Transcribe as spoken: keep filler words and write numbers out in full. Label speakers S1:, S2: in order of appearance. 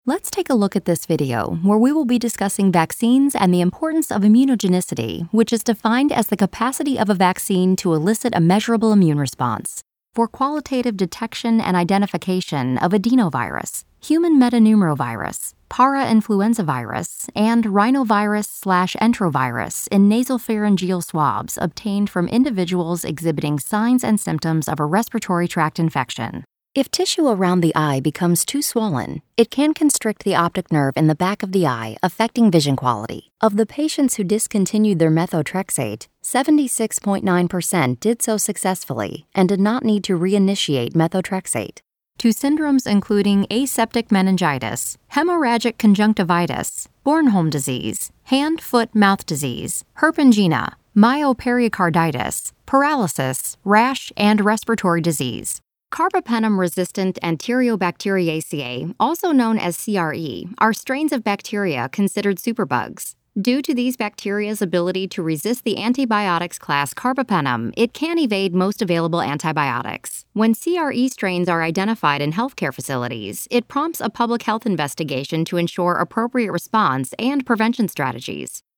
S1: Let's take a look at this video, where we will be discussing vaccines and the importance of immunogenicity, which is defined as the capacity of a vaccine to elicit a measurable immune response. For qualitative detection and identification of adenovirus, human metapneumovirus, parainfluenza virus, and rhinovirus slash enterovirus in nasopharyngeal swabs obtained from individuals exhibiting signs and symptoms of a respiratory tract infection. If tissue around the eye becomes too swollen, it can constrict the optic nerve in the back of the eye, affecting vision quality. Of the patients who discontinued their methotrexate, seventy-six point nine percent did so successfully and did not need to reinitiate methotrexate. To syndromes including aseptic meningitis, hemorrhagic conjunctivitis, Bornholm disease, hand-foot-mouth disease, herpangina, myopericarditis, paralysis, rash, and respiratory disease. Carbapenem-resistant Enterobacteriaceae, also known as C R E, are strains of bacteria considered superbugs. Due to these bacteria's ability to resist the antibiotics class carbapenem, it can evade most available antibiotics. When C R E strains are identified in healthcare facilities, it prompts a public health investigation to ensure appropriate response and prevention strategies.